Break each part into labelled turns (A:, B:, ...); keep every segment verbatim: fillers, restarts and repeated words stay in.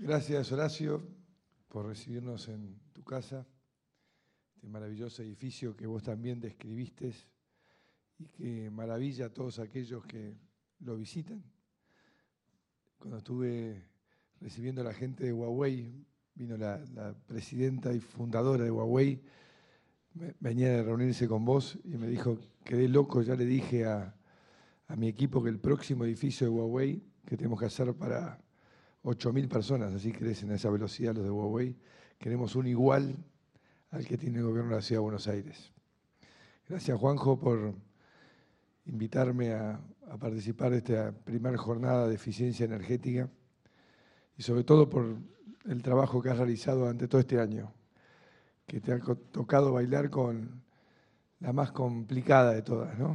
A: Gracias, Horacio, por recibirnos en tu casa, este maravilloso edificio que vos también describiste y que maravilla a todos aquellos que lo visitan. Cuando estuve recibiendo a la gente de Huawei, vino la, la presidenta y fundadora de Huawei, venía de reunirse con vos y me dijo, quedé loco, ya le dije a, a mi equipo que el próximo edificio de Huawei que tenemos que hacer para ocho mil personas, así crecen a esa velocidad los de Huawei, queremos un igual al que tiene el gobierno de la Ciudad de Buenos Aires. Gracias, Juanjo, por invitarme a, a participar de esta primera jornada de eficiencia energética y sobre todo por el trabajo que has realizado durante todo este año, que te ha tocado bailar con la más complicada de todas, ¿no?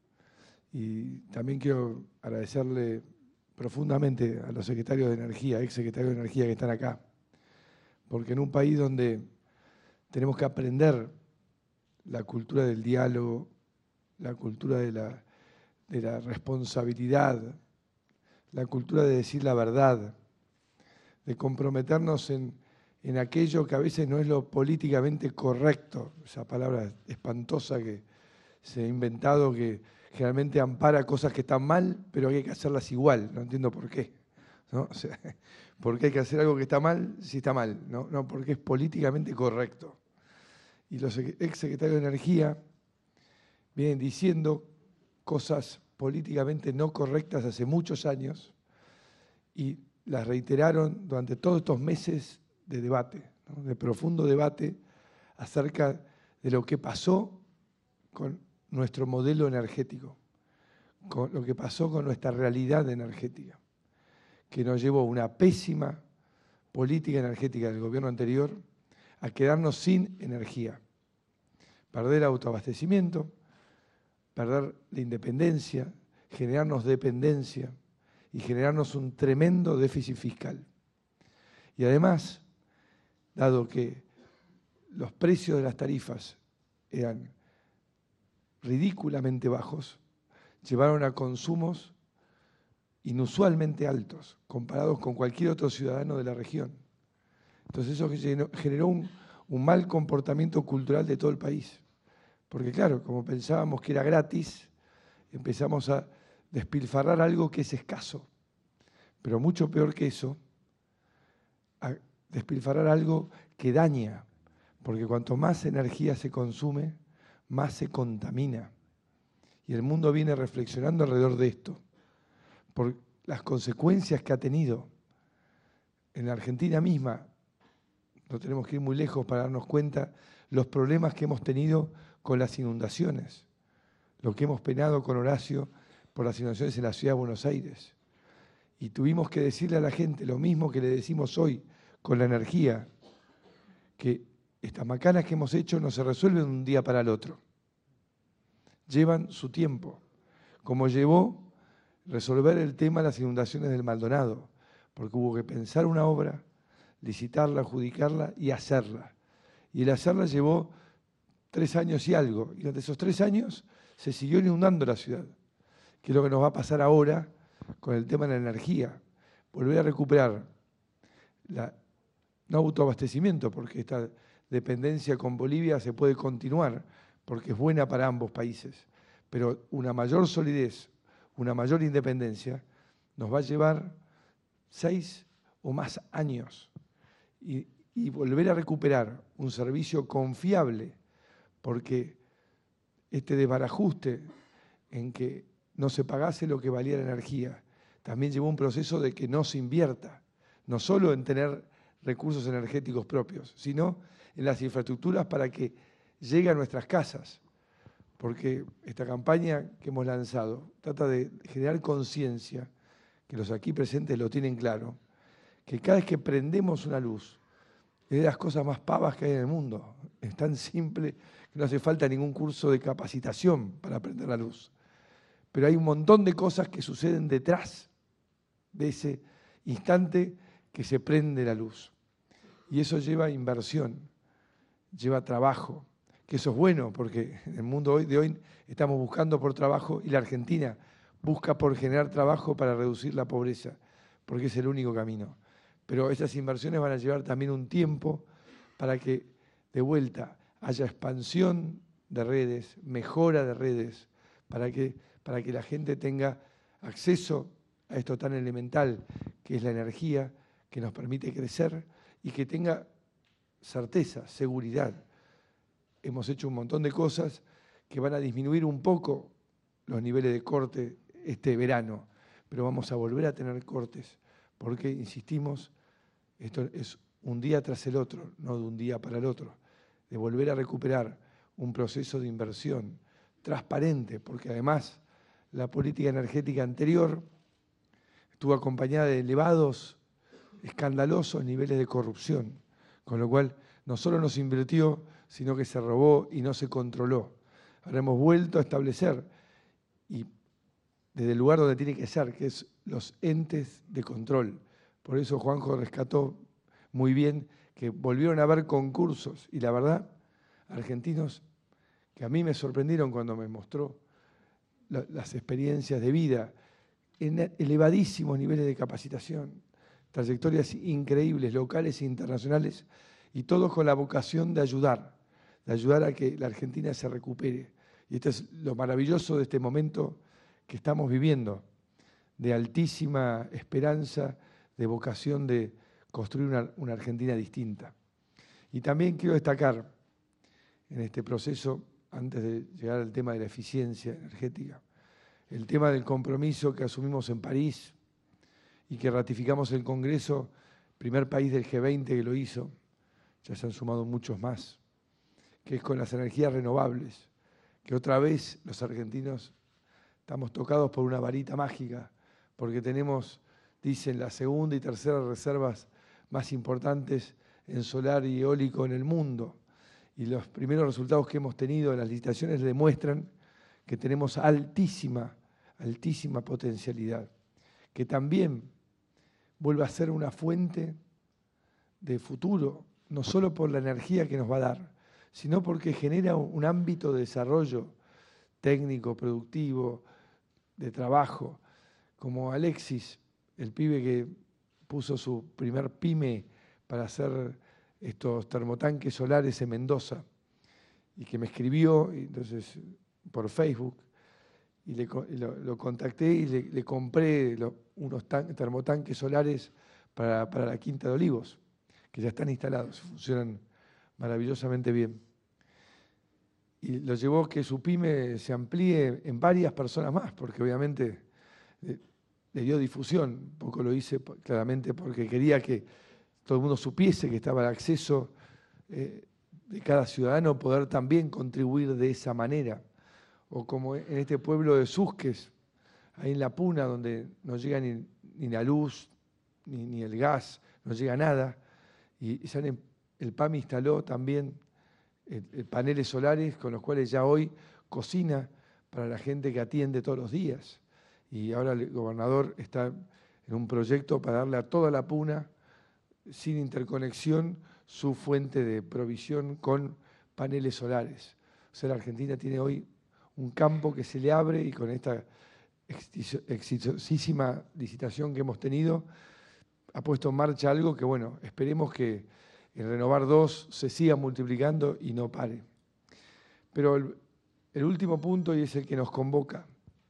A: Y también quiero agradecerle profundamente a los secretarios de Energía, ex secretarios de Energía que están acá, porque en un país donde tenemos que aprender la cultura del diálogo, la cultura de la, de la responsabilidad, la cultura de decir la verdad, de comprometernos en, en aquello que a veces no es lo políticamente correcto, esa palabra espantosa que se ha inventado que generalmente ampara cosas que están mal, pero hay que hacerlas igual, no entiendo por qué. ¿No? O sea, ¿por qué hay que hacer algo que está mal si está mal? No, no, porque es políticamente correcto. Y los ex secretarios de Energía vienen diciendo cosas políticamente no correctas hace muchos años y las reiteraron durante todos estos meses de debate, ¿no? De profundo debate acerca de lo que pasó con nuestro modelo energético, con lo que pasó con nuestra realidad energética, que nos llevó una pésima política energética del gobierno anterior a quedarnos sin energía, perder autoabastecimiento, perder la independencia, generarnos dependencia y generarnos un tremendo déficit fiscal. Y además, dado que los precios de las tarifas eran ridículamente bajos, llevaron a consumos inusualmente altos, comparados con cualquier otro ciudadano de la región. Entonces eso generó un, un mal comportamiento cultural de todo el país. Porque claro, como pensábamos que era gratis, empezamos a despilfarrar algo que es escaso. Pero mucho peor que eso, a despilfarrar algo que daña. Porque cuanto más energía se consume, más se contamina. Y el mundo viene reflexionando alrededor de esto, por las consecuencias que ha tenido. En la Argentina misma, no tenemos que ir muy lejos para darnos cuenta los problemas que hemos tenido con las inundaciones, lo que hemos penado con Horacio por las inundaciones en la Ciudad de Buenos Aires. Y tuvimos que decirle a la gente lo mismo que le decimos hoy con la energía, que estas macanas que hemos hecho no se resuelven de un día para el otro. Llevan su tiempo, como llevó resolver el tema de las inundaciones del Maldonado, porque hubo que pensar una obra, licitarla, adjudicarla y hacerla. Y el hacerla llevó tres años y algo, y durante esos tres años se siguió inundando la ciudad, que es lo que nos va a pasar ahora con el tema de la energía, volver a recuperar la, no autoabastecimiento, porque esta dependencia con Bolivia se puede continuar, porque es buena para ambos países, pero una mayor solidez, una mayor independencia, nos va a llevar seis o más años. Y, y volver a recuperar un servicio confiable, porque este desbarajuste en que no se pagase lo que valía la energía, también llevó un proceso de que no se invierta, no solo en tener recursos energéticos propios, sino en las infraestructuras para que llegue a nuestras casas. Porque esta campaña que hemos lanzado trata de generar conciencia, que los aquí presentes lo tienen claro, que cada vez que prendemos una luz, es de las cosas más pavas que hay en el mundo. Es tan simple que no hace falta ningún curso de capacitación para prender la luz. Pero hay un montón de cosas que suceden detrás de ese instante que se prende la luz. Y eso lleva inversión, lleva trabajo, que eso es bueno, porque en el mundo de hoy estamos buscando por trabajo y la Argentina busca por generar trabajo para reducir la pobreza, porque es el único camino. pero esas inversiones van a llevar también un tiempo para que de vuelta haya expansión de redes, mejora de redes, para que, para que la gente tenga acceso a esto tan elemental que es la energía, que nos permite crecer y que tenga certeza, seguridad. Hemos hecho un montón de cosas que van a disminuir un poco los niveles de corte este verano, pero vamos a volver a tener cortes, porque, insistimos, esto es un día tras el otro, no de un día para el otro, de volver a recuperar un proceso de inversión transparente, porque además la política energética anterior estuvo acompañada de elevados, escandalosos niveles de corrupción, con lo cual no solo no se invirtió, sino que se robó y no se controló. Ahora hemos vuelto a establecer, y desde el lugar donde tiene que ser, que es los entes de control. Por eso Juanjo rescató muy bien que volvieron a haber concursos, y la verdad, argentinos que a mí me sorprendieron cuando me mostró la, las experiencias de vida en elevadísimos niveles de capacitación, trayectorias increíbles, locales e internacionales, y todos con la vocación de ayudar, de ayudar a que la Argentina se recupere. Y esto es lo maravilloso de este momento que estamos viviendo, de altísima esperanza, de vocación de construir una, una Argentina distinta. Y también quiero destacar en este proceso, antes de llegar al tema de la eficiencia energética, el tema del compromiso que asumimos en París y que ratificamos el Congreso, primer país del G veinte que lo hizo, ya se han sumado muchos más, que es con las energías renovables, que otra vez los argentinos estamos tocados por una varita mágica, porque tenemos, dicen, la segunda y tercera reservas más importantes en solar y eólico en el mundo. Y los primeros resultados que hemos tenido en las licitaciones demuestran que tenemos altísima, altísima potencialidad, que también vuelve a ser una fuente de futuro, no solo por la energía que nos va a dar, sino porque genera un ámbito de desarrollo técnico, productivo, de trabajo, como Alexis, el pibe que puso su primer pyme para hacer estos termotanques solares en Mendoza, y que me escribió y entonces por Facebook, y le, lo, lo contacté y le, le compré lo, unos tan, termotanques solares para, para la Quinta de Olivos, que ya están instalados, funcionan maravillosamente bien. Y lo llevó que su pyme se amplíe en varias personas más, porque obviamente le, le dio difusión. Un poco lo hice claramente porque quería que todo el mundo supiese que estaba el acceso eh, de cada ciudadano, poder también contribuir de esa manera. O como en este pueblo de Susques, ahí en La Puna, donde no llega ni, ni la luz, ni, ni el gas, no llega nada. Y, y el P A M instaló también eh, eh, paneles solares con los cuales ya hoy cocina para la gente que atiende todos los días. Y ahora el gobernador está en un proyecto para darle a toda La Puna, sin interconexión, su fuente de provisión con paneles solares. O sea, la Argentina tiene hoy un campo que se le abre, y con esta exitosísima licitación que hemos tenido, ha puesto en marcha algo que, bueno, esperemos que en Renovar dos se siga multiplicando y no pare. Pero el, el último punto, y es el que nos convoca,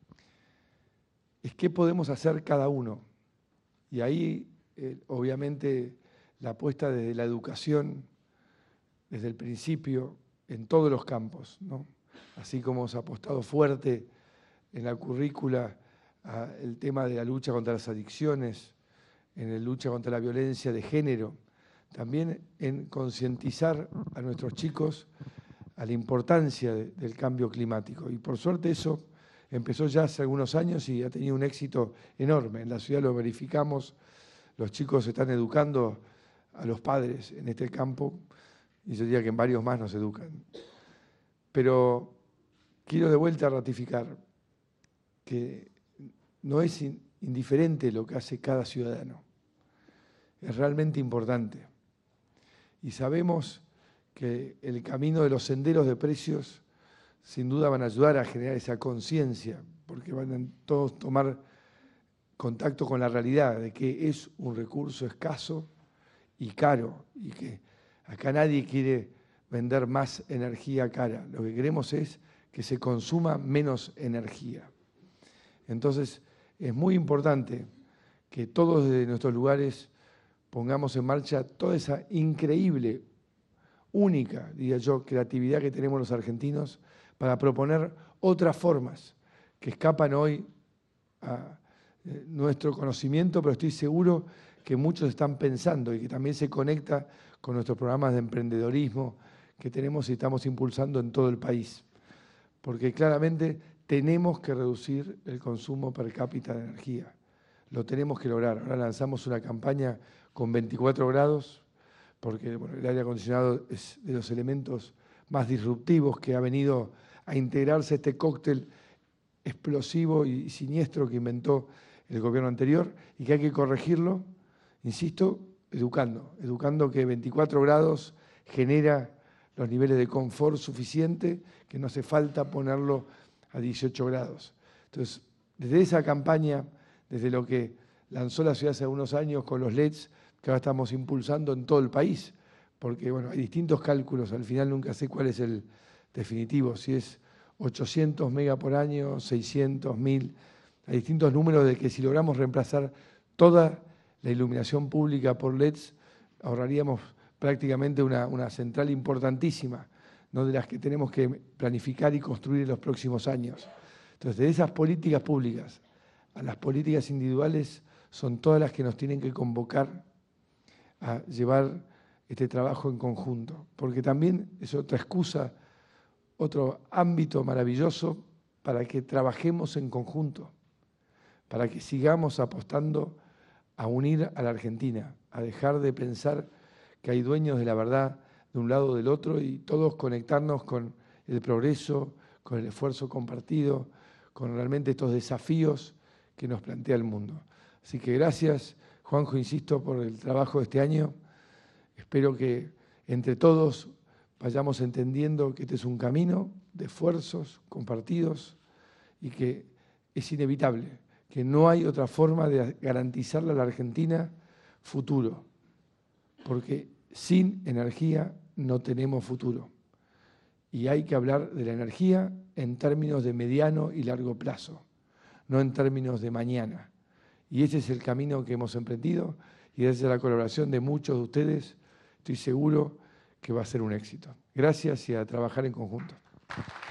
A: es qué podemos hacer cada uno. Y ahí, eh, obviamente, la apuesta desde la educación, desde el principio, en todos los campos, ¿no? Así como hemos apostado fuerte en la currícula el tema de la lucha contra las adicciones, en la lucha contra la violencia de género, también en concientizar a nuestros chicos a la importancia de, del cambio climático. Y por suerte eso empezó ya hace algunos años y ha tenido un éxito enorme. En la ciudad lo verificamos, los chicos se están educando a los padres en este campo, y yo diría que en varios más nos educan. Pero quiero de vuelta ratificar que no es indiferente lo que hace cada ciudadano. Es realmente importante. Y sabemos que el camino de los senderos de precios sin duda van a ayudar a generar esa conciencia, porque van a todos tomar contacto con la realidad de que es un recurso escaso y caro, y que acá nadie quiere vender más energía cara. Lo que queremos es que se consuma menos energía. Entonces, es muy importante que todos desde nuestros lugares pongamos en marcha toda esa increíble, única, diría yo, creatividad que tenemos los argentinos para proponer otras formas que escapan hoy a eh, nuestro conocimiento, pero estoy seguro que muchos están pensando y que también se conecta con nuestros programas de emprendedorismo que tenemos y estamos impulsando en todo el país. Porque claramente tenemos que reducir el consumo per cápita de energía. Lo tenemos que lograr. Ahora lanzamos una campaña con veinticuatro grados, porque bueno, el aire acondicionado es de los elementos más disruptivos que ha venido a integrarse a este cóctel explosivo y siniestro que inventó el gobierno anterior y que hay que corregirlo, insisto, educando, educando que veinticuatro grados genera los niveles de confort suficiente, que no hace falta ponerlo a dieciocho grados. Entonces, desde esa campaña, desde lo que lanzó la ciudad hace unos años con los L E Ds, que ahora estamos impulsando en todo el país, porque bueno, hay distintos cálculos, al final nunca sé cuál es el definitivo, si es ochocientos megas por año, seiscientos, mil, hay distintos números de que si logramos reemplazar toda la iluminación pública por L E Ds, ahorraríamos prácticamente una, una central importantísima, ¿no?, de las que tenemos que planificar y construir en los próximos años. Entonces, de esas políticas públicas a las políticas individuales son todas las que nos tienen que convocar a llevar este trabajo en conjunto, porque también es otra excusa, otro ámbito maravilloso para que trabajemos en conjunto, para que sigamos apostando a unir a la Argentina, a dejar de pensar que hay dueños de la verdad de un lado o del otro y todos conectarnos con el progreso, con el esfuerzo compartido, con realmente estos desafíos que nos plantea el mundo. Así que gracias, Juanjo, insisto, por el trabajo de este año. Espero que entre todos vayamos entendiendo que este es un camino de esfuerzos compartidos y que es inevitable, que no hay otra forma de garantizarle a la Argentina futuro, porque sin energía no tenemos futuro. Y hay que hablar de la energía en términos de mediano y largo plazo, no en términos de mañana. Y ese es el camino que hemos emprendido y gracias a la colaboración de muchos de ustedes estoy seguro que va a ser un éxito. Gracias y a trabajar en conjunto.